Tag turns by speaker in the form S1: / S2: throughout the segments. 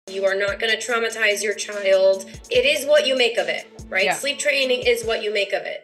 S1: You are not going to traumatize your child. It is what you make of it, right?
S2: Yeah.
S1: Sleep training is what you make of it.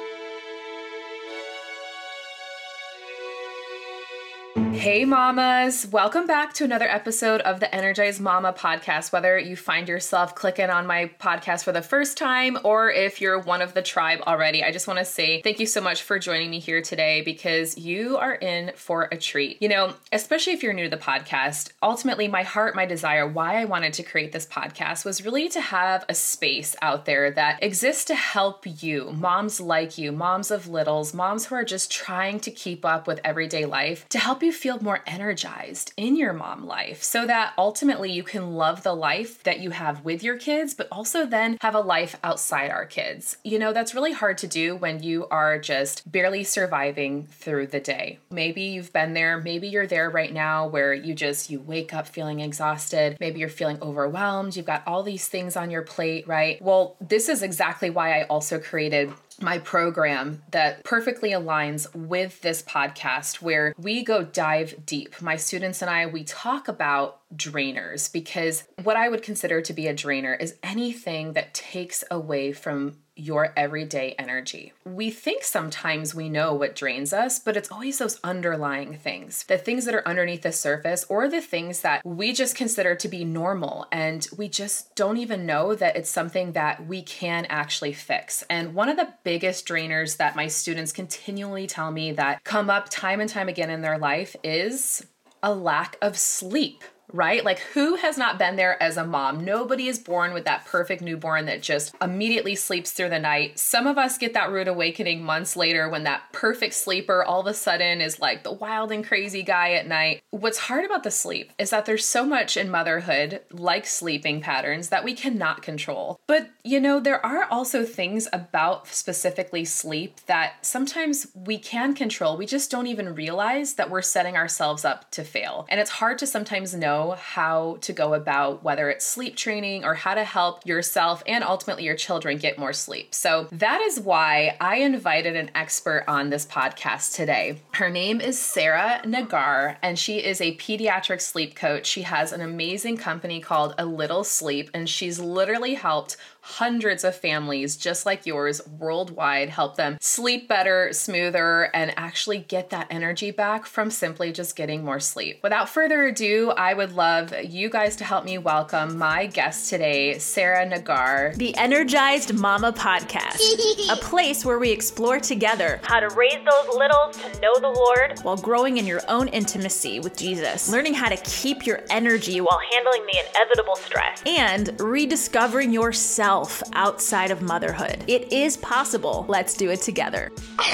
S2: Hey mamas, welcome back to another episode of the Energized Mama podcast. Whether you find yourself clicking on my podcast for the first time or if you're one of the tribe already, I just want to say thank you so much for joining me here today because you are in for a treat. You know, especially if you're new to the podcast, ultimately my heart, my desire, why I wanted to create this podcast was really to have a space out there that exists to help you, moms like you, moms of littles, moms who are just trying to keep up with everyday life, to help you feel more energized in your mom life so that ultimately you can love the life that you have with your kids, but also then have a life outside our kids. You know, that's really hard to do when you are just barely surviving through the day. Maybe you've been there, maybe you're there right now where you wake up feeling exhausted, maybe you're feeling overwhelmed, you've got all these things on your plate, right? Well, this is exactly why I also created my program that perfectly aligns with this podcast where we go dive deep. My students and I, we talk about drainers because what I would consider to be a drainer is anything that takes away from your everyday energy. We think sometimes we know what drains us, but it's always those underlying things, the things that are underneath the surface or the things that we just consider to be normal and we just don't even know that it's something that we can actually fix. And one of the biggest drainers that my students continually tell me that come up time and time again in their life is a lack of sleep. Right? Like who has not been there as a mom? Nobody is born with that perfect newborn that just immediately sleeps through the night. Some of us get that rude awakening months later when that perfect sleeper all of a sudden is like the wild and crazy guy at night. What's hard about the sleep is that there's so much in motherhood, like sleeping patterns, that we cannot control. But you know, there are also things about specifically sleep that sometimes we can control. We just don't even realize that we're setting ourselves up to fail. And it's hard to sometimes know how to go about whether it's sleep training or how to help yourself and ultimately your children get more sleep. So that is why I invited an expert on this podcast today. Her name is Sarah Nagar, and she is a pediatric sleep coach. She has an amazing company called A Little Sleep, and she's literally helped hundreds of families just like yours worldwide, help them sleep better, smoother, and actually get that energy back from simply just getting more sleep. Without further ado, I would love you guys to help me welcome my guest today, Sarah Nagar.
S3: The Energized Mama Podcast, a place where we explore together how to raise those littles to know the Lord while growing in your own intimacy with Jesus, learning how to keep your energy while handling the inevitable stress, and rediscovering yourself outside of motherhood. It is possible. Let's do it together.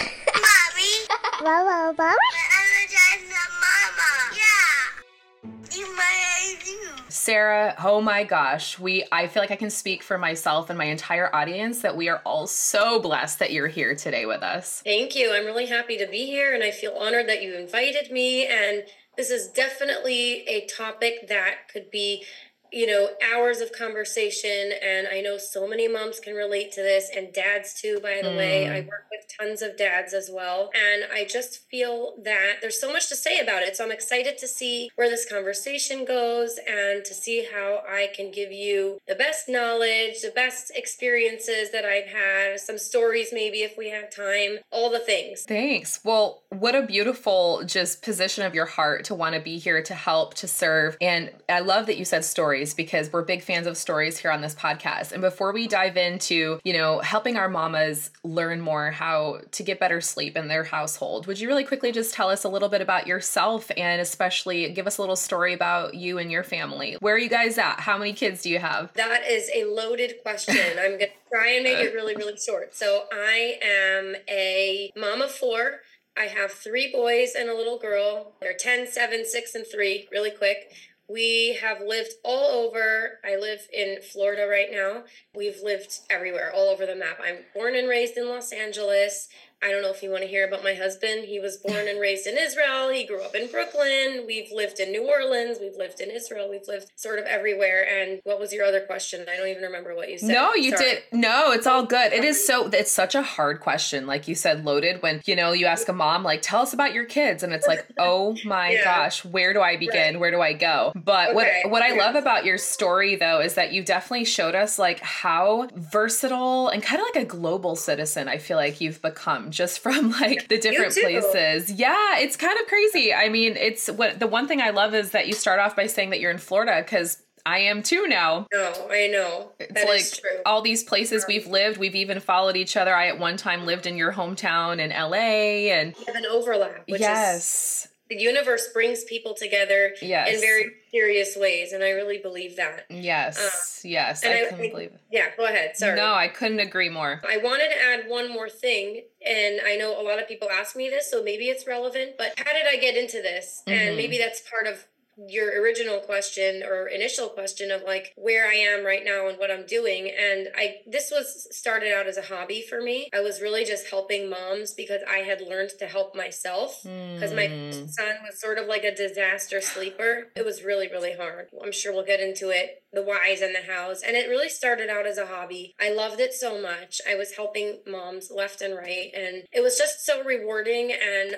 S4: Mommy. Mama. Energized Mama. Yeah. You might do.
S2: Sarah, oh my gosh, I feel like I can speak for myself and my entire audience that we are all so blessed that you're here today with us.
S1: Thank you. I'm really happy to be here and I feel honored that you invited me. And this is definitely a topic that could be hours of conversation, and I know so many moms can relate to this, and dads too, by the way. I work with tons of dads as well, and I just feel that there's so much to say about it, so I'm excited to see where this conversation goes and to see how I can give you the best knowledge, the best experiences that I've had, some stories maybe if we have time, all the things.
S2: Thanks. Well, what a beautiful just position of your heart to want to be here to help, to serve, and I love that you said stories, because we're big fans of stories here on this podcast. And before we dive into, helping our mamas learn more how to get better sleep in their household, would you really quickly just tell us a little bit about yourself and especially give us a little story about you and your family? Where are you guys at? How many kids do you have?
S1: That is a loaded question. I'm going to try and make it really, really short. So I am a mom of 4. I have 3 boys and a little girl. They're 10, 7, 6, and 3, really quick. We have lived all over. I live in Florida right now. We've lived everywhere, all over the map. I'm born and raised in Los Angeles. I don't know if you want to hear about my husband. He was born and raised in Israel. He grew up in Brooklyn. We've lived in New Orleans. We've lived in Israel. We've lived sort of everywhere. And what was your other question? I don't even remember what you said.
S2: No, you did. No, it's all good. It's such a hard question. Like you said, loaded when, you ask a mom, like, tell us about your kids. And it's like, oh my gosh, where do I begin? Right. Where do I go? But what I love about your story though, is that you definitely showed us like how versatile and kind of like a global citizen, I feel like you've become just from like the different places. Yeah, it's kind of crazy. I mean, the one thing I love is that you start off by saying that you're in Florida, because I am too now.
S1: No, I know.
S2: It's like all these places we've lived. We've even followed each other. I at one time lived in your hometown in LA, and
S1: we have an overlap. Which is, the universe brings people together in very serious ways, and I really believe that.
S2: Yes, I couldn't believe it.
S1: Yeah, go ahead. Sorry.
S2: No, I couldn't agree more.
S1: I wanted to add one more thing, and I know a lot of people ask me this, so maybe it's relevant, but how did I get into this? Mm-hmm. And maybe that's part of your original question or initial question of like where I am right now and what I'm doing. And this was started out as a hobby for me. I was really just helping moms because I had learned to help myself, because my son was sort of like a disaster sleeper. It was really, really hard. I'm sure we'll get into it, the whys and the hows. And it really started out as a hobby. I loved it so much. I was helping moms left and right, and it was just so rewarding. And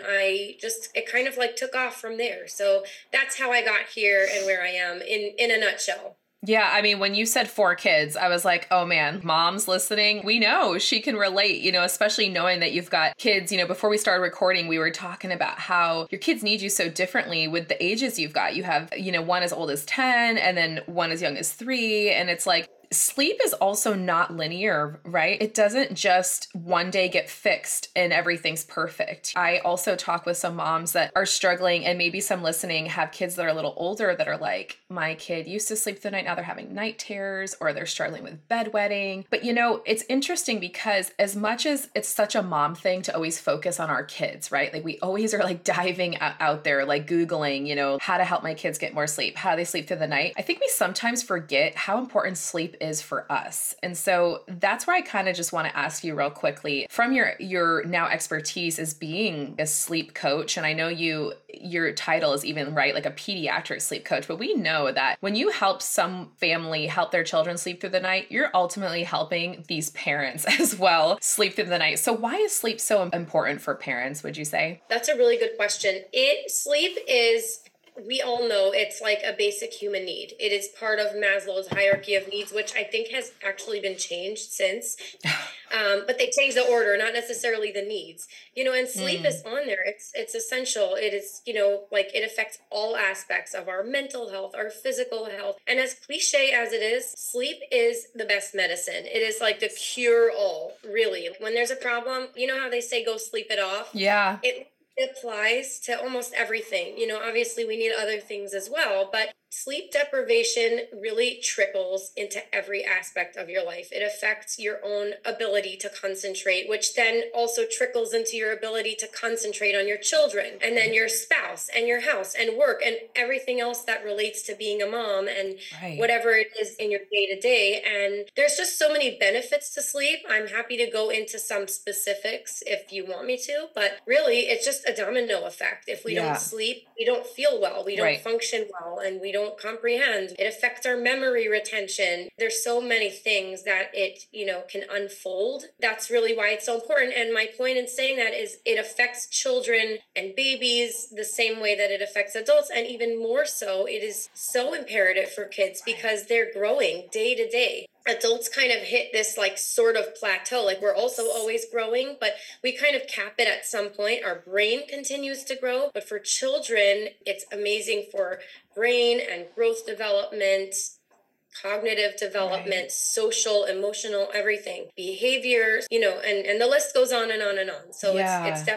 S1: it kind of like took off from there. So that's how I got here and where I am in a nutshell.
S2: Yeah, I mean, when you said 4 kids, I was like, oh man, moms listening, we know she can relate, especially knowing that you've got kids. Before we started recording, we were talking about how your kids need you so differently with the ages you've got. You have, one as old as 10 and then one as young as 3. And it's like, sleep is also not linear, right? It doesn't just one day get fixed and everything's perfect. I also talk with some moms that are struggling, and maybe some listening have kids that are a little older that are like, my kid used to sleep through the night, now they're having night terrors, or they're struggling with bedwetting. But it's interesting because as much as it's such a mom thing to always focus on our kids, right? Like we always are like diving out there, like Googling, how to help my kids get more sleep, how they sleep through the night. I think we sometimes forget how important sleep is for us. And so that's where I kind of just want to ask you real quickly, from your now expertise as being a sleep coach, and I know your title is even like a pediatric sleep coach, but we know that when you help some family help their children sleep through the night, you're ultimately helping these parents as well sleep through the night. So why is sleep so important for parents, would you say?
S1: That's a really good question. Sleep is, we all know it's like a basic human need. It is part of Maslow's hierarchy of needs, which I think has actually been changed since. But they changed the order, not necessarily the needs. And sleep is on there. It's essential. It is, it affects all aspects of our mental health, our physical health. And as cliche as it is, sleep is the best medicine. It is like the cure all, really. When there's a problem, how they say go sleep it off?
S2: Yeah.
S1: It applies to almost everything. Obviously we need other things as well, but sleep deprivation really trickles into every aspect of your life. It affects your own ability to concentrate, which then also trickles into your ability to concentrate on your children, and then your spouse and your house and work and everything else that relates to being a mom and whatever it is in your day-to-day. And there's just so many benefits to sleep. I'm happy to go into some specifics if you want me to, but really it's just a domino effect. If we don't sleep, we don't feel well, we don't function well, and we don't comprehend. It affects our memory retention. There's so many things that it, can unfold. That's really why it's so important. And my point in saying that is it affects children and babies the same way that it affects adults. And even more so, it is so imperative for kids because they're growing day to day. Adults kind of hit this like sort of plateau, like we're also always growing, but we kind of cap it at some point. Our brain continues to grow, but for children, it's amazing for brain and growth development, cognitive development, social, emotional, everything, behaviors, and the list goes on and on and on. So it's definitely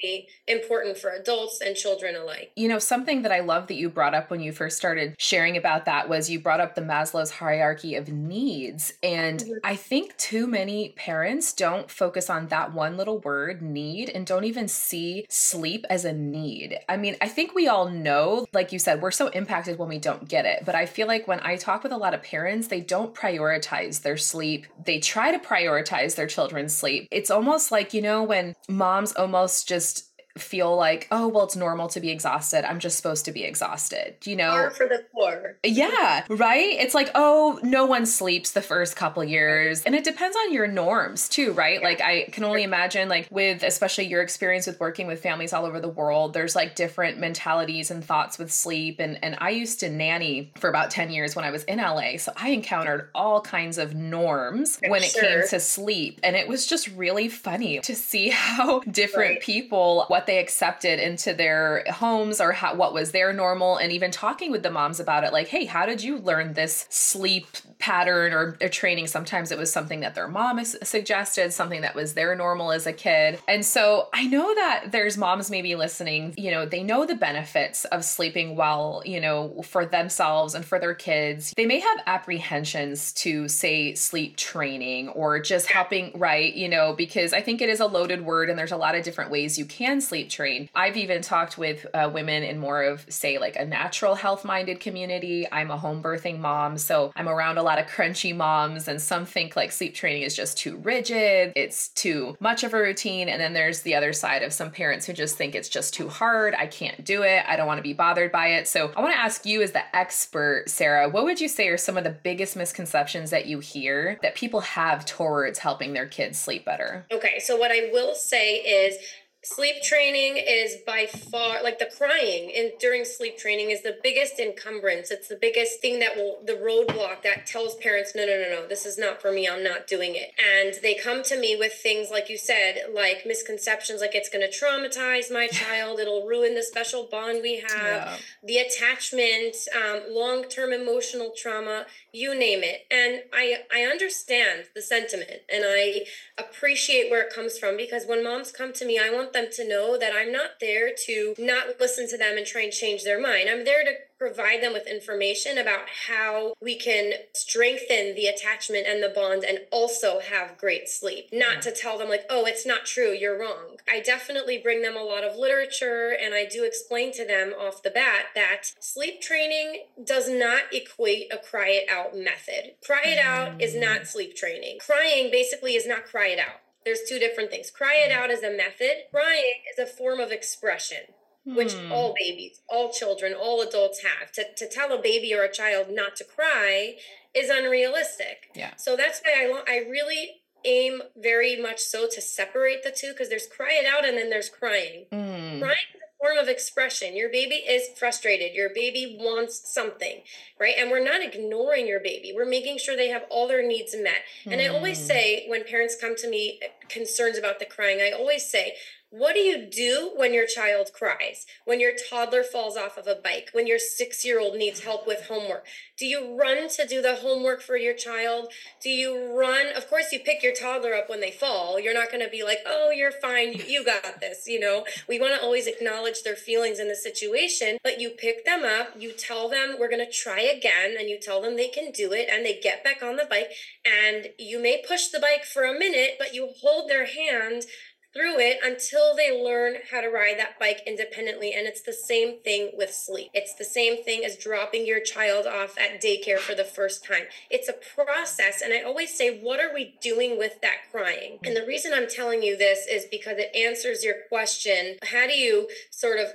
S1: be important for adults and children alike.
S2: You know, something that I love that you brought up when you first started sharing about that was you brought up the Maslow's hierarchy of needs. And I think too many parents don't focus on that one little word, need, and don't even see sleep as a need. I mean, I think we all know, like you said, we're so impacted when we don't get it. But I feel like when I talk with a lot of parents, they don't prioritize their sleep. They try to prioritize their children's sleep. It's almost like, you know, when moms almost just feel like, oh, well, it's normal to be exhausted. I'm just supposed to be exhausted, you know?
S1: Par for the poor.
S2: Yeah, right? It's like, oh, no one sleeps the first couple years. And it depends on your norms too, right? Yeah. Like I can only imagine like with, especially your experience with working with families all over the world, there's like different mentalities and thoughts with sleep. And I used to nanny for about 10 years when I was in LA. So I encountered all kinds of norms when it came to sleep. And it was just really funny to see how different people, what they accepted into their homes or what was their normal, and even talking with the moms about it, like, hey, how did you learn this sleep pattern or training? Sometimes it was something that their mom suggested, something that was their normal as a kid. And so I know that there's moms maybe listening, you know, they know the benefits of sleeping well, you know, for themselves and for their kids. They may have apprehensions to say sleep training or just helping, right? You know, because I think it is a loaded word and there's a lot of different ways you can sleep train. I've even talked with women in more of, say, like a natural health-minded community. I'm a home birthing mom, so I'm around a lot of crunchy moms, and some think like sleep training is just too rigid, it's too much of a routine. And then there's the other side of some parents who just think it's just too hard. I can't do it. I don't want to be bothered by it. So I want to ask you as the expert, Sarah, what would you say are some of the biggest misconceptions that you hear that people have towards helping their kids sleep better?
S1: Okay, so what I will say is sleep training is by far, like the crying during sleep training is the biggest encumbrance. It's the biggest thing the roadblock that tells parents, no, this is not for me. I'm not doing it. And they come to me with things, like you said, like misconceptions, like it's going to traumatize my child. It'll ruin the special bond we have, the attachment, long-term emotional trauma, you name it. And I understand the sentiment and I appreciate where it comes from, because when moms come to me, I want them to know that I'm not there to not listen to them and try and change their mind. I'm there to provide them with information about how we can strengthen the attachment and the bond and also have great sleep. Not to tell them like, oh, it's not true, you're wrong. I definitely bring them a lot of literature, and I do explain to them off the bat that sleep training does not equate a cry it out method. Cry it out is not sleep training. Crying basically is not cry it out. There's two different things. Cry it out is a method. Crying is a form of expression, which all babies, all children, all adults have. To tell a baby or a child not to cry is unrealistic.
S2: Yeah.
S1: So that's why I really aim very much so to separate the two, because there's cry it out and then there's crying. Crying is a form of expression. Your baby is frustrated. Your baby wants something, right? And we're not ignoring your baby. We're making sure they have all their needs met. And I always say, when parents come to me concerns about the crying, I always say, what do you do when your child cries? When your toddler falls off of a bike? When your 6-year-old needs help with homework? Do you run to do the homework for your child? Do you run? Of course, you pick your toddler up when they fall. You're not going to be like, oh, you're fine. You got this. You know, we want to always acknowledge their feelings in the situation, but you pick them up, you tell them we're going to try again, and you tell them they can do it, and they get back on the bike, and you may push the bike for a minute, but you hold their hand through it until they learn how to ride that bike independently. And it's the same thing with sleep. It's the same thing as dropping your child off at daycare for the first time. It's a process. And I always say, what are we doing with that crying? And the reason I'm telling you this is because it answers your question. How do you sort of,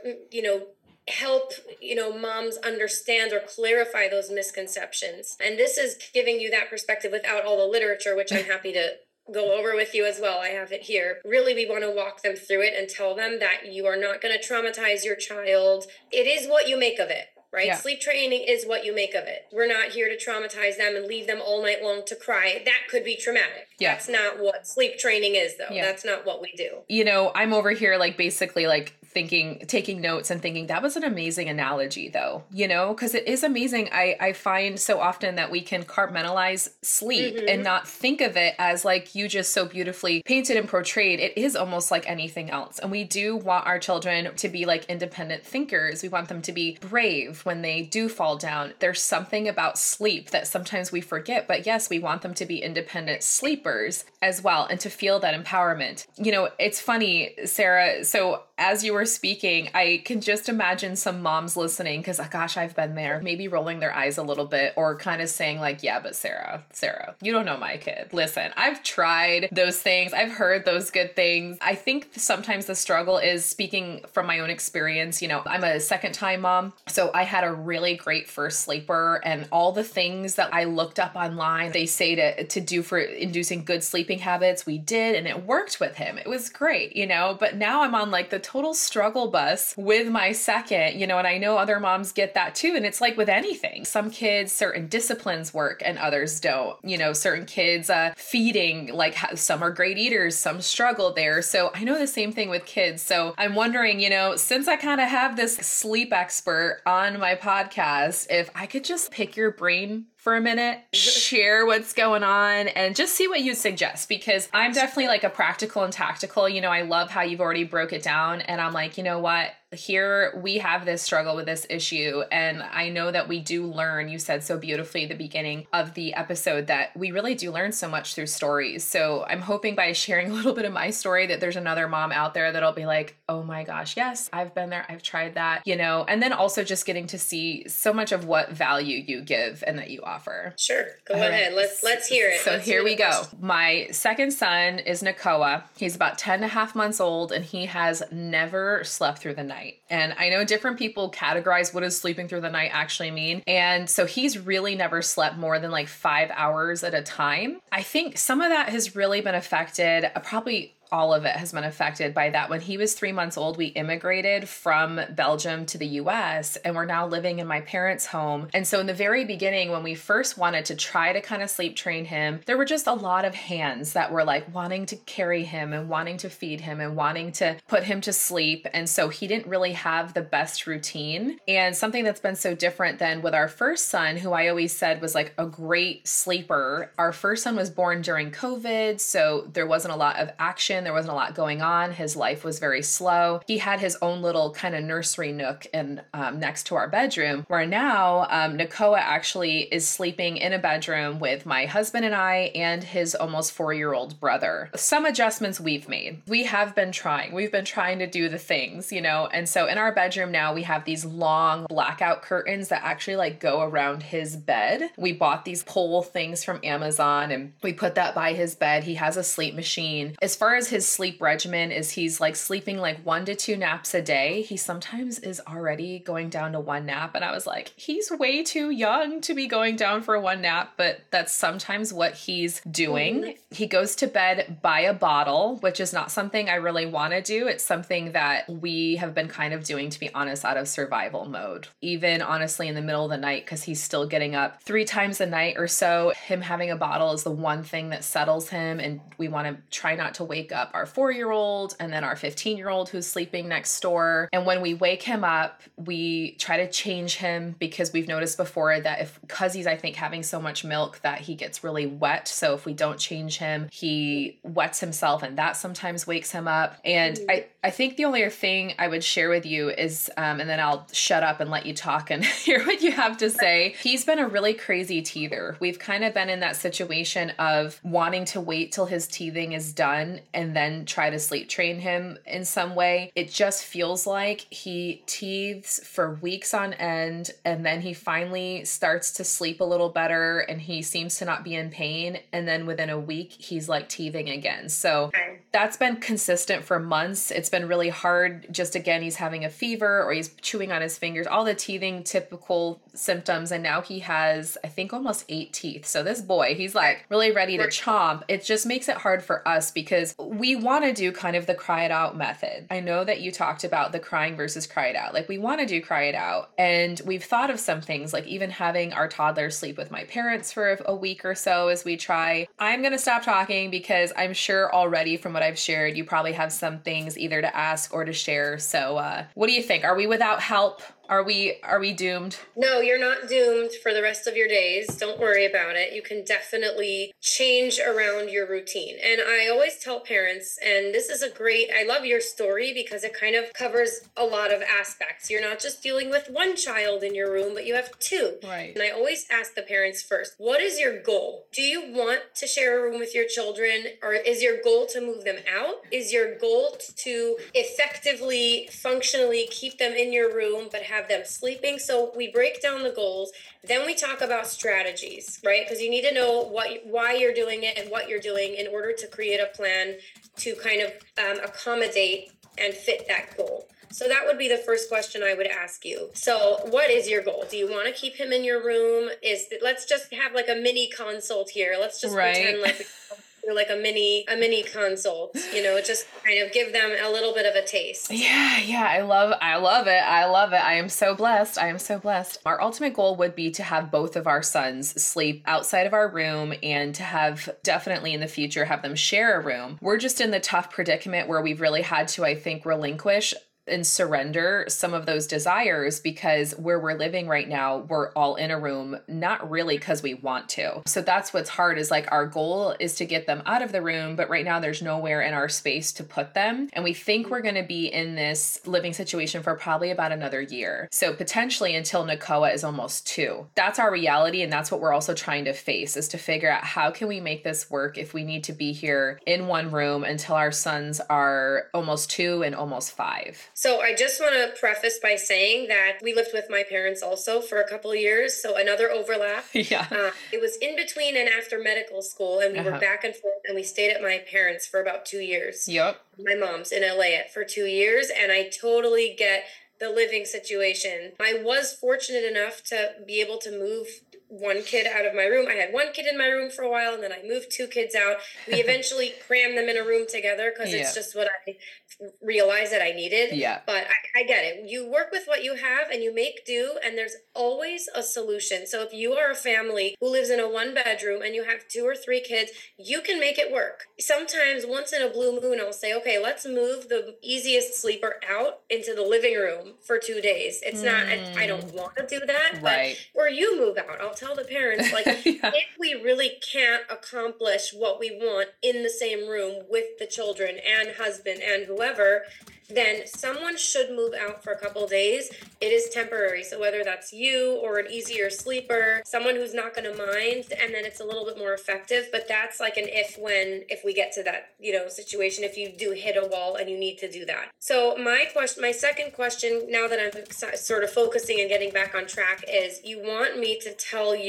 S1: help, moms understand or clarify those misconceptions? And this is giving you that perspective without all the literature, which I'm happy to go over with you as well. I have it here. Really, we want to walk them through it and tell them that you are not going to traumatize your child. It is what you make of it, right? Yeah. Sleep training is what you make of it. We're not here to traumatize them and leave them all night long to cry. That could be traumatic. Yeah. That's not what sleep training is, though. Yeah. That's not what we do.
S2: I'm over here basically taking notes and thinking that was an amazing analogy though, because it is amazing. I find so often that we can compartmentalize sleep and not think of it as like you just so beautifully painted and portrayed. It is almost like anything else. And we do want our children to be like independent thinkers. We want them to be brave when they do fall down. There's something about sleep that sometimes we forget, but yes, we want them to be independent sleepers as well and to feel that empowerment. It's funny, Sarah. So as you were speaking, I can just imagine some moms listening because, gosh, I've been there, maybe rolling their eyes a little bit or kind of saying like, yeah, but Sarah, you don't know my kid. Listen, I've tried those things. I've heard those good things. I think sometimes the struggle is speaking from my own experience. I'm a second-time mom, so I had a really great first sleeper, and all the things that I looked up online, they say to do for inducing good sleeping habits, we did, and it worked with him. It was great, but now I'm on like the total struggle bus with my second, and I know other moms get that too. And it's like with anything, some kids, certain disciplines work and others don't, certain kids, feeding, like some are great eaters, some struggle there. So I know the same thing with kids. So I'm wondering, since I kind of have this sleep expert on my podcast, if I could just pick your brain for a minute, share what's going on and just see what you suggest, because I'm definitely like a practical and tactical. I love how you've already broke it down, and I'm like, you know what? Here we have this struggle with this issue. And I know that we do learn, you said so beautifully at the beginning of the episode, that we really do learn so much through stories. So I'm hoping by sharing a little bit of my story that there's another mom out there that'll be like, oh my gosh, yes, I've been there. I've tried that, and then also just getting to see so much of what value you give and that you offer.
S1: Sure. Go ahead. Let's hear it.
S2: So here we go. My second son is Nakoa. He's about 10 and a half months old, and he has never slept through the night. And I know different people categorize what does sleeping through the night actually mean. And so he's really never slept more than like 5 hours at a time. I think some of that has really been affected, probably all of it has been affected by that. When he was 3 months old, we immigrated from Belgium to the US, and we're now living in my parents' home. And so in the very beginning, when we first wanted to try to kind of sleep train him, there were just a lot of hands that were like wanting to carry him and wanting to feed him and wanting to put him to sleep. And so he didn't really have the best routine. And something that's been so different than with our first son, who I always said was like a great sleeper. Our first son was born during COVID, so there wasn't a lot of action. There wasn't a lot going on. His life was very slow. He had his own little kind of nursery nook in next to our bedroom, where now Nakoa actually is sleeping in a bedroom with my husband and I and his almost 4-year-old brother. Some adjustments we've made. We have been trying. We've been trying to do the things, and so in our bedroom now we have these long blackout curtains that actually like go around his bed. We bought these pole things from Amazon and we put that by his bed. He has a sleep machine. As far as his sleep regimen is, he's like sleeping like 1 to 2 naps a day. He sometimes is already going down to 1 nap. And I was like, he's way too young to be going down for 1 nap, but that's sometimes what he's doing. He goes to bed by a bottle, which is not something I really want to do. It's something that we have been kind of doing, to be honest, out of survival mode. Even honestly in the middle of the night, because he's still getting up 3 times a night or so. Him having a bottle is the one thing that settles him. And we want to try not to wake up our 4-year-old and then our 15-year-old who's sleeping next door. And when we wake him up, we try to change him, because we've noticed before that because he's, I think, having so much milk that he gets really wet. So if we don't change him, he wets himself, and that sometimes wakes him up. And I think the only other thing I would share with you is, and then I'll shut up and let you talk and hear what you have to say. He's been a really crazy teether. We've kind of been in that situation of wanting to wait till his teething is done and then try to sleep train him in some way. It just feels like he teethes for weeks on end, and then he finally starts to sleep a little better and he seems to not be in pain. And then within a week, he's like teething again. So that's been consistent for months. It's been really hard. Just again, he's having a fever or he's chewing on his fingers, all the teething typical symptoms. And now he has, I think, almost 8 teeth. So this boy, he's like really ready to chomp. It just makes it hard for us because we want to do kind of the cry it out method. I know that you talked about the crying versus cry it out. Like we want to do cry it out. And we've thought of some things, like even having our toddler sleep with my parents for a week or so as we try. I'm going to stop talking because I'm sure already from what I've shared, you probably have some things either to ask or to share. So what do you think? Are we without help? Are we doomed?
S1: No, you're not doomed for the rest of your days. Don't worry about it. You can definitely change around your routine. And I always tell parents, and this is I love your story because it kind of covers a lot of aspects. You're not just dealing with one child in your room, but you have two.
S2: Right.
S1: And I always ask the parents first, what is your goal? Do you want to share a room with your children, or is your goal to move them out? Is your goal to effectively, functionally keep them in your room, but have them sleeping? So we break down the goals, then we talk about strategies, right? Because you need to know why you're doing it and what you're doing in order to create a plan to kind of accommodate and fit that goal. So that would be the first question I would ask you. So what is your goal? Do you want to keep him in your room? Let's just have like a mini consult here. Let's just pretend like a mini consult, just kind of give them a little bit of a taste.
S2: Yeah. I love it. I am so blessed. Our ultimate goal would be to have both of our sons sleep outside of our room and to have definitely in the future have them share a room. We're just in the tough predicament where we've really had to, I think, relinquish and surrender some of those desires because where we're living right now, we're all in a room, not really because we want to. So that's what's hard is like our goal is to get them out of the room, but right now there's nowhere in our space to put them. And we think we're going to be in this living situation for probably about another year. So potentially until Nakoa is almost 2. That's our reality. And that's what we're also trying to face is to figure out how can we make this work if we need to be here in one room until our sons are almost 2 and almost 5.
S1: So I just want to preface by saying that we lived with my parents also for a couple of years. So another overlap.
S2: Yeah.
S1: It was in between and after medical school, and we were back and forth, and we stayed at my parents for about 2 years.
S2: Yep.
S1: My mom's in LA for 2 years, and I totally get the living situation. I was fortunate enough to be able to move one kid out of my room. I had one kid in my room for a while, and then I moved 2 kids out. We eventually crammed them in a room together because it's just what I realized that I needed.
S2: Yeah.
S1: But I get it. You work with what you have and you make do, and there's always a solution. So if you are a family who lives in a 1-bedroom and you have 2 or 3 kids, you can make it work. Sometimes once in a blue moon, I'll say, okay, let's move the easiest sleeper out into the living room for 2 days. It's not, I don't want to do that,
S2: right.
S1: But or you move out. I'll tell the parents, like, if we really can't accomplish what we want in the same room with the children and husband and whoever, then someone should move out for a couple of days. It is temporary. So whether that's you or an easier sleeper, someone who's not going to mind, and then it's a little bit more effective. But that's like an if we get to that, situation, if you do hit a wall and you need to do that. So my second question, now that I'm sort of focusing and getting back on track, is you want me to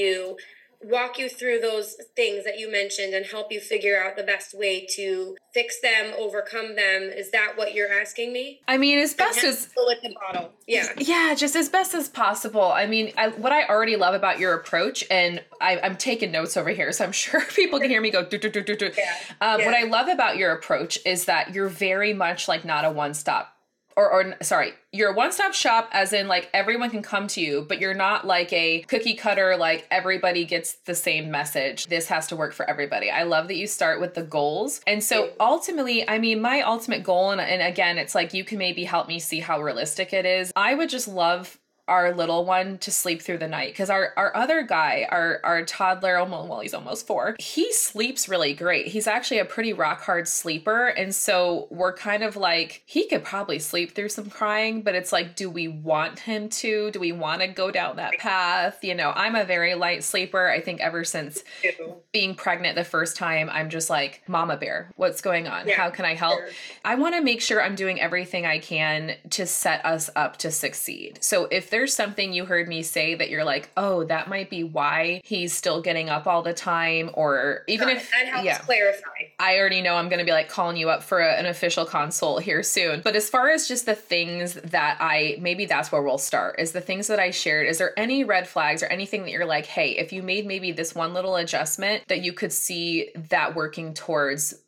S1: walk you through those things that you mentioned and help you figure out the best way to fix them, overcome them. Is that what you're asking me?
S2: I mean, as best as
S1: with the bottle.
S2: Yeah, just as best as possible. I mean, what I already love about your approach, and I'm taking notes over here, so I'm sure people can hear me go do do do do do. What I love about your approach is that you're very much like not a one-stop. You're a one-stop shop as in like everyone can come to you, but you're not like a cookie cutter, like everybody gets the same message. This has to work for everybody. I love that you start with the goals. And so ultimately, I mean, my ultimate goal, and again, it's like you can maybe help me see how realistic it is. I would just love our little one to sleep through the night because our other guy, our toddler, he's almost 4, he sleeps really great. He's actually a pretty rock hard sleeper, and so we're kind of like, he could probably sleep through some crying, but it's like, do we want him to? Do we want to go down that path? I'm a very light sleeper. I think ever since being pregnant the first time, I'm just like, Mama Bear, what's going on? How can I help? I want to make sure I'm doing everything I can to set us up to succeed. So if there's something you heard me say that you're like, oh, that might be why he's still getting up all the time, or even if
S1: that helps clarify.
S2: I already know I'm going to be like calling you up for an official consult here soon. But as far as just the things that maybe that's where we'll start, is the things that I shared. Is there any red flags or anything that you're like, hey, if you made maybe this one little adjustment that you could see that working towards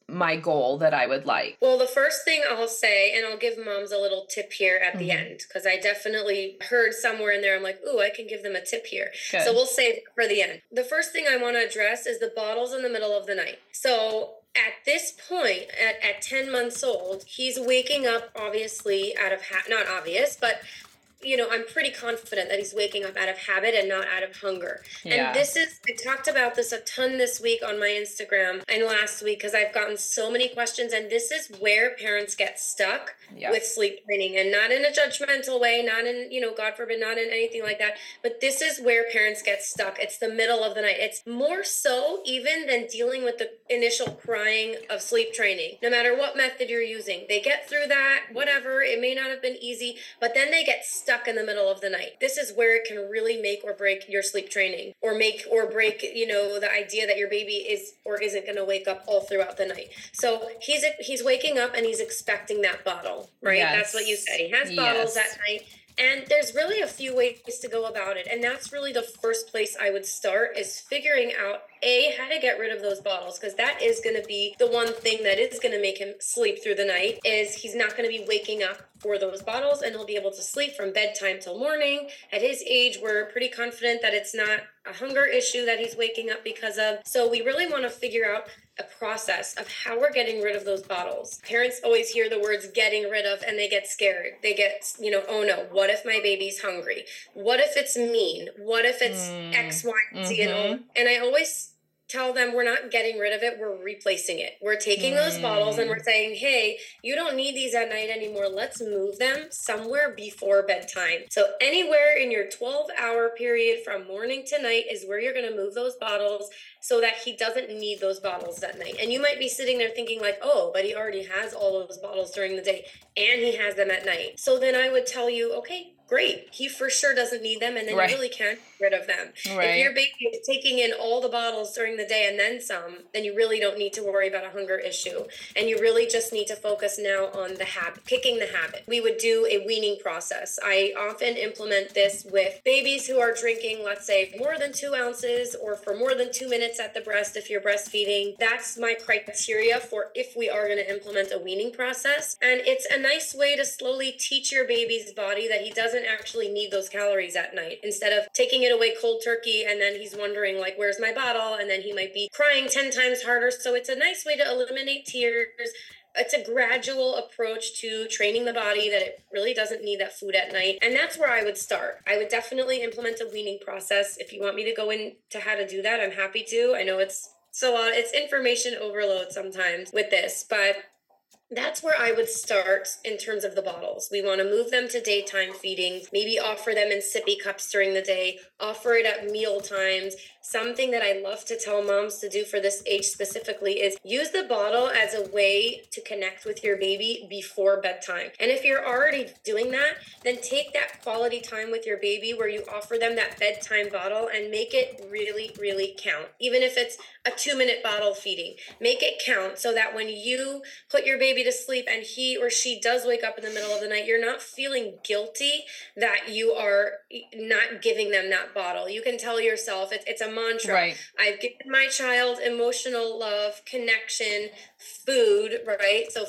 S2: my goal that I would like?
S1: Well, the first thing I'll say, and I'll give moms a little tip here at the end, because I definitely heard somewhere in there, I'm like, ooh, I can give them a tip here.
S2: Good.
S1: So we'll save it for the end. The first thing I want to address is the bottles in the middle of the night. So at this point, at 10 months old, he's waking up obviously out of, not obvious, but I'm pretty confident that he's waking up out of habit and not out of hunger.
S2: Yeah.
S1: And I talked about this a ton this week on my Instagram and last week, because I've gotten so many questions, and this is where parents get stuck with sleep training, and not in a judgmental way, not in, God forbid, not in anything like that. But this is where parents get stuck. It's the middle of the night. It's more so even than dealing with the initial crying of sleep training. No matter what method you're using, they get through that, whatever. It may not have been easy, but then they get stuck in the middle of the night. This is where it can really make or break your sleep training, or make or break, the idea that your baby is or isn't going to wake up all throughout the night. So he's waking up and he's expecting that bottle, right?
S2: Yes.
S1: That's what you said. He has bottles at night. And there's really a few ways to go about it. And that's really the first place I would start, is figuring out, how to get rid of those bottles, because that is going to be the one thing that is going to make him sleep through the night. Is he's not going to be waking up for those bottles, and he'll be able to sleep from bedtime till morning. At his age, we're pretty confident that it's not a hunger issue that he's waking up because of. So we really want to figure out a process of how we're getting rid of those bottles. Parents always hear the words getting rid of and they get scared. They get, oh no, what if my baby's hungry? What if it's mean? What if it's X, Y, and Z? And I always tell them, we're not getting rid of it, we're replacing it. We're taking those bottles and we're saying, hey, you don't need these at night anymore. Let's move them somewhere before bedtime. So anywhere in your 12-hour period from morning to night is where you're going to move those bottles, so that he doesn't need those bottles at night. And you might be sitting there thinking like, oh, but he already has all those bottles during the day and he has them at night. So then I would tell you, okay, great. He for sure doesn't need them, and then you really can't get rid of them. If your baby is taking in all the bottles during the day and then some, then you really don't need to worry about a hunger issue. And you really just need to focus now on the habit, kicking the habit. We would do a weaning process. I often implement this with babies who are drinking, let's say, more than 2 ounces or for more than 2 minutes at the breast if you're breastfeeding. That's my criteria for if we are going to implement a weaning process. And it's a nice way to slowly teach your baby's body that he doesn't actually need those calories at night, instead of taking it away cold turkey and then he's wondering like, where's my bottle? And then he might be crying 10 times harder. So it's a nice way to eliminate tears. It's a gradual approach to training the body that it really doesn't need that food at night. And that's where I would start. I would definitely implement a weaning process. If you want me to go into how to do that, I'm happy to. I know it's information overload sometimes with this, but that's where I would start in terms of the bottles. We want to move them to daytime feeding, maybe offer them in sippy cups during the day, offer it at meal times. Something that I love to tell moms to do for this age specifically is use the bottle as a way to connect with your baby before bedtime. And if you're already doing that, then take that quality time with your baby where you offer them that bedtime bottle and make it really, really count. Even if it's a 2-minute bottle feeding, make it count so that when you put your baby to sleep and he or she does wake up in the middle of the night, you're not feeling guilty that you are not giving them that bottle. You can tell yourself, it's a mantra.
S2: Right.
S1: I've given my child emotional love, connection, food, right? So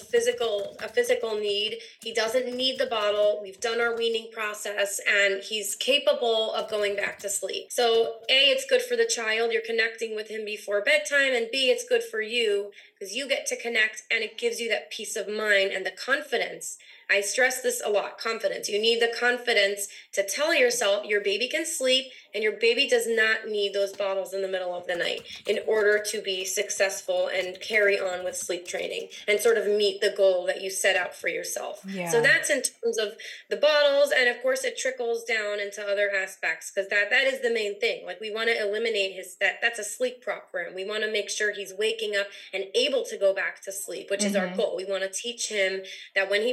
S1: a physical need. He doesn't need the bottle. We've done our weaning process and he's capable of going back to sleep. So A, it's good for the child. You're connecting with him before bedtime, and B, it's good for you because you get to connect and it gives you that peace of mind and the confidence. I stress this a lot, confidence. You need the confidence to tell yourself your baby can sleep and your baby does not need those bottles in the middle of the night in order to be successful and carry on with sleep training and sort of meet the goal that you set out for yourself.
S2: Yeah.
S1: So that's in terms of the bottles, and of course it trickles down into other aspects because that is the main thing. Like we want to eliminate that's a sleep prop for him. We want to make sure he's waking up and able to go back to sleep, which is our goal. We want to teach him that when he pops his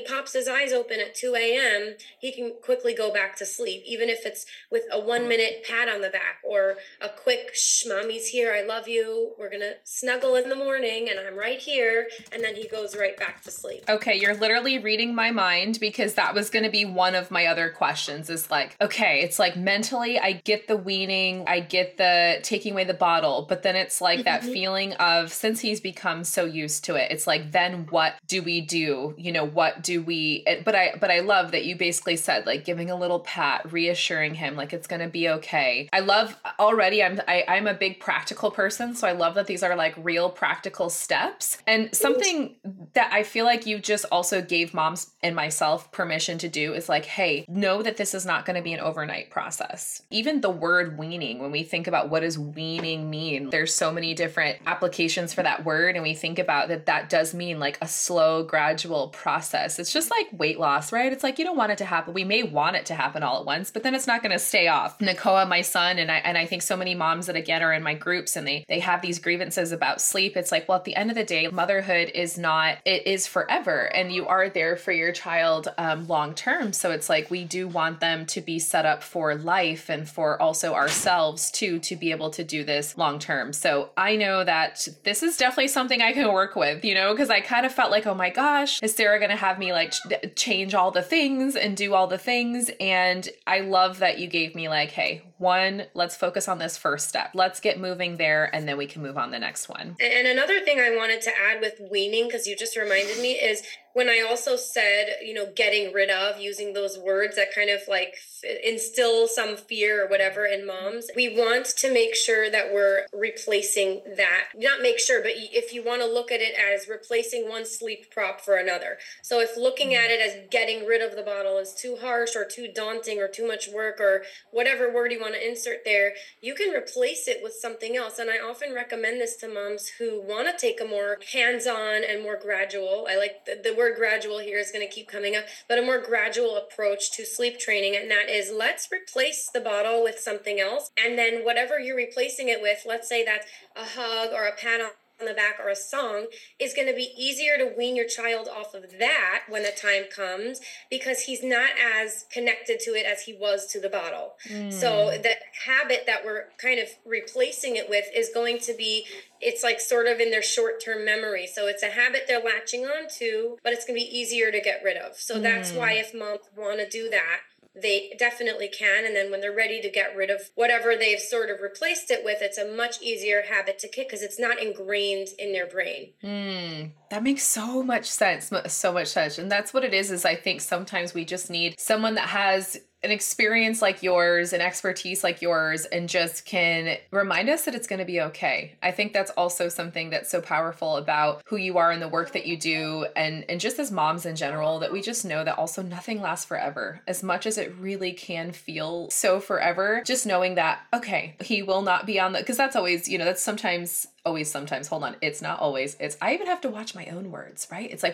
S1: his eyes open at 2 a.m., he can quickly go back to sleep, even if it's with a 1-minute pat on the back or a quick, shh, mommy's here, I love you, we're going to snuggle in the morning and I'm right here. And then he goes right back to sleep.
S2: Okay, you're literally reading my mind, because that was going to be one of my other questions is like, okay, it's like mentally I get the weaning, I get the taking away the bottle, but then it's like that feeling of, since he's become so used to it, it's like, then what do we do? You know, what do we, but I love that you basically said like giving a little pat, reassuring him like it's going to be okay. I love already, I'm a big practical person. So I love that these are like real practical steps, and something that I feel like you just also gave moms and myself permission to do is like, hey, know that this is not going to be an overnight process. Even the word weaning, when we think about what does weaning mean, there's so many different applications for that word. And we think about that does mean like a slow, gradual process. It's just like weight loss, right? It's like, you don't want it to happen. We may want it to happen all at once, but then it's not going to stay off. Nakoa, my son, and I think so many moms that again are in my groups and they have these grievances about sleep. It's like, well, at the end of the day, motherhood is not, it is forever. And you are there for your child long term. So it's like, we do want them to be set up for life and for also ourselves too, to be able to do this long term. So I know that this is definitely something I can work with, you know, because I kind of felt like, oh my gosh, is Sarah going to have me like change all the things and do all the things? And I love that you gave me like, hey, one, let's focus on this first step. Let's get moving there, and then we can move on the next one.
S1: And another thing I wanted to add with weaning, because you just reminded me, is when I also said, you know, getting rid of, using those words that kind of like instill some fear or whatever in moms, we want to make sure that we're replacing that. Not make sure, but if you want to look at it as replacing one sleep prop for another. So if looking at it as getting rid of the bottle is too harsh or too daunting or too much work or whatever word you want to insert there, you can replace it with something else. And I often recommend this to moms who want to take a more hands-on and more gradual, I like the word gradual here is going to keep coming up, but a more gradual approach to sleep training. And that is, let's replace the bottle with something else. And then whatever you're replacing it with, let's say that's a hug or a pat on the back or a song, is going to be easier to wean your child off of that when the time comes, because he's not as connected to it as he was to the bottle. So the habit that we're kind of replacing it with is going to be, it's like sort of in their short-term memory. So it's a habit they're latching on to, but it's going to be easier to get rid of. So that's why if moms want to do that, they definitely can. And then when they're ready to get rid of whatever they've sort of replaced it with, it's a much easier habit to kick because it's not ingrained in their brain.
S2: That makes so much sense. So much sense. And that's what it is I think sometimes we just need someone that has an experience like yours, an expertise like yours, and just can remind us that it's going to be okay. I think that's also something that's so powerful about who you are and the work that you do. And just as moms in general, that we just know that also nothing lasts forever, as much as it really can feel so forever. Just knowing that, okay, he will not be on the, because that's always, you know, that's sometimes, hold on. It's not always, I even have to watch my own words, right? It's like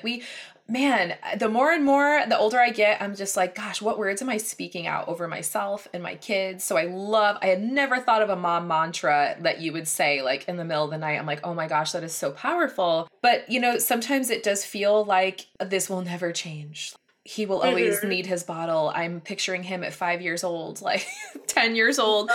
S2: the more and more, the older I get, I'm just like, gosh, what words am I speaking out over myself and my kids? So I had never thought of a mom mantra that you would say like in the middle of the night. I'm like, oh my gosh, that is so powerful. But you know, sometimes it does feel like this will never change. He will always need his bottle. I'm picturing him at 5 years old, like 10 years old.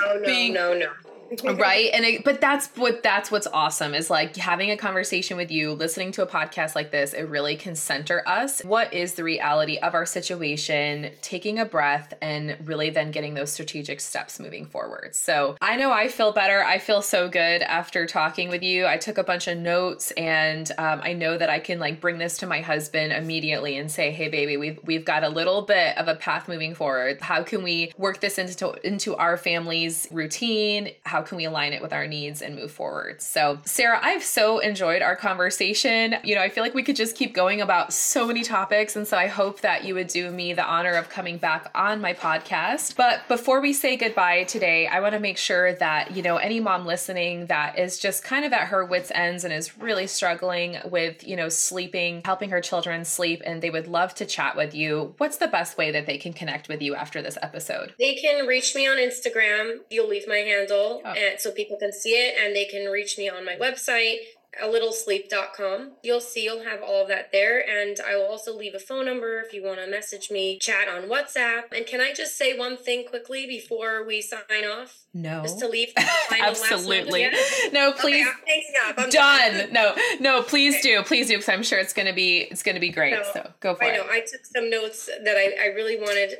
S1: No.
S2: Right. But that's what's awesome is like having a conversation with you, listening to a podcast like this. It really can center us. What is the reality of our situation, taking a breath, and really then getting those strategic steps moving forward. So I know I feel better. I feel so good after talking with you. I took a bunch of notes, and I know that I can like bring this to my husband immediately and say, hey baby, we've got a little bit of a path moving forward. How can we work this into our family's routine? How can we align it with our needs and move forward? So Sarah, I've so enjoyed our conversation. You know, I feel like we could just keep going about so many topics. And so I hope that you would do me the honor of coming back on my podcast. But before we say goodbye today, I want to make sure that, you know, any mom listening that is just kind of at her wit's ends and is really struggling with, you know, sleeping, helping her children sleep, and they would love to chat with you, what's the best way that they can connect with you after this episode?
S1: They can reach me on Instagram. You'll leave my handle. And so people can see it, and they can reach me on my website, alittlesleep.com. You'll have all of that there. And I will also leave a phone number if you want to message me, chat on WhatsApp. And can I just say one thing quickly before we sign off?
S2: No.
S1: Just to leave the final
S2: Absolutely.
S1: last note.
S2: No, please.
S1: Okay, I'm hanging up. I'm
S2: done. No, please do, because I'm sure it's going to be great. So go for it.
S1: I know. I took some notes that I really wanted,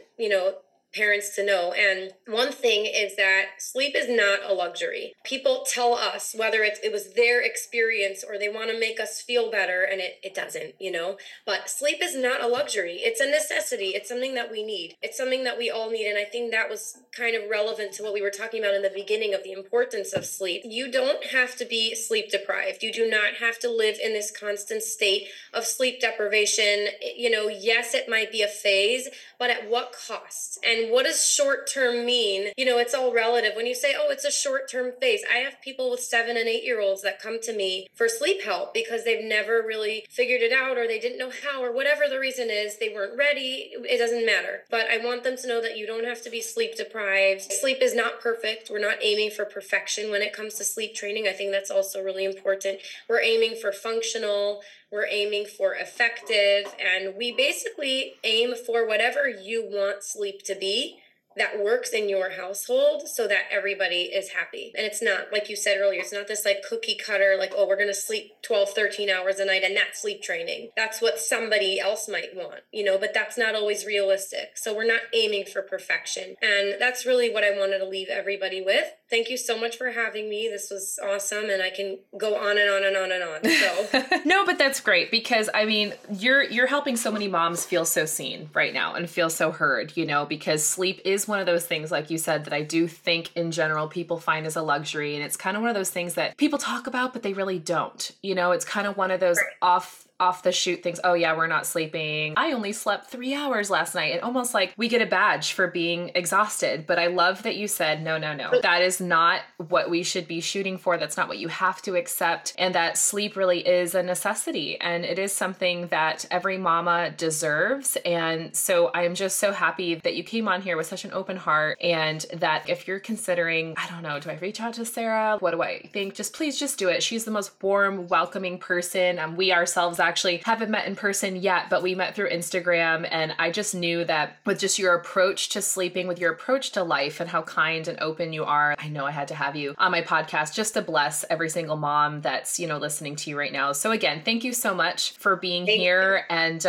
S1: parents to know. And one thing is that sleep is not a luxury. People tell us whether it was their experience or they want to make us feel better, and it doesn't, but sleep is not a luxury. It's a necessity. It's something that we need. It's something that we all need. And I think that was kind of relevant to what we were talking about in the beginning of the importance of sleep. You don't have to be sleep deprived. You do not have to live in this constant state of sleep deprivation. Yes, it might be a phase, but at what cost? And what does short-term mean? It's all relative. When you say, oh, it's a short-term phase, I have people with 7 and 8-year-olds that come to me for sleep help because they've never really figured it out, or they didn't know how, or whatever the reason is, they weren't ready. It doesn't matter. But I want them to know that you don't have to be sleep deprived. Sleep is not perfect. We're not aiming for perfection when it comes to sleep training. I think that's also really important. We're aiming for functional. We're aiming for effective, and we basically aim for whatever you want sleep to be that works in your household so that everybody is happy. And it's not, like you said earlier, it's not this like cookie cutter, like, oh, we're going to sleep 12, 13 hours a night and that's sleep training. That's what somebody else might want, but that's not always realistic. So we're not aiming for perfection. And that's really what I wanted to leave everybody with. Thank you so much for having me. This was awesome. And I can go on and on and on and on. So
S2: no, but that's great because you're helping so many moms feel so seen right now and feel so heard, because sleep is one of those things, like you said, that I do think in general people find as a luxury. And it's kind of one of those things that people talk about, but they really don't. It's kind of one of those off the shoot things. Oh yeah, we're not sleeping. I only slept 3 hours last night. And almost like we get a badge for being exhausted. But I love that you said, no. That is not what we should be shooting for. That's not what you have to accept. And that sleep really is a necessity. And it is something that every mama deserves. And so I am just so happy that you came on here with such an open heart. And that if you're considering, I don't know, do I reach out to Sarah? What do I think? Please do it. She's the most warm, welcoming person. We ourselves actually haven't met in person yet, but we met through Instagram. And I just knew that with just your approach to sleeping, with your approach to life and how kind and open you are, I know I had to have you on my podcast just to bless every single mom that's, listening to you right now. So again, thank you so much for being here. And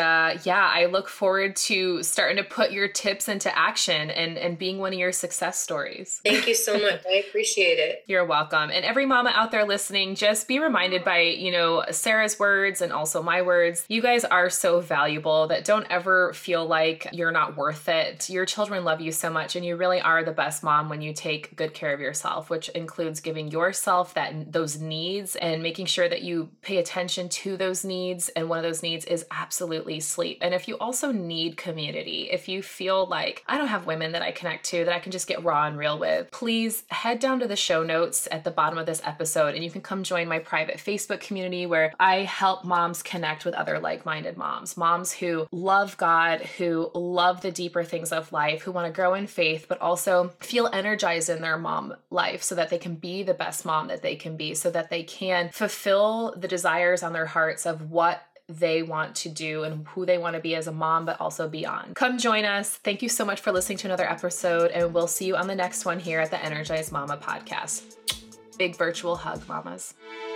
S2: I look forward to starting to put your tips into action and being one of your success stories.
S1: Thank you so much. I appreciate it.
S2: You're welcome. And every mama out there listening, just be reminded by, Sarah's words and also my words. You guys are so valuable that don't ever feel like you're not worth it. Your children love you so much, and you really are the best mom when you take good care of yourself, which includes giving yourself those needs and making sure that you pay attention to those needs. And one of those needs is absolutely sleep. And if you also need community, if you feel like I don't have women that I connect to that I can just get raw and real with, please head down to the show notes at the bottom of this episode and you can come join my private Facebook community where I help moms connect with other like-minded moms who love God, who love the deeper things of life, who want to grow in faith, but also feel energized in their mom life so that they can be the best mom that they can be, so that they can fulfill the desires on their hearts of what they want to do and who they want to be as a mom, but also beyond. Come join us. Thank you so much for listening to another episode, and we'll see you on the next one here at the Energized Mama podcast. Big virtual hug, mamas.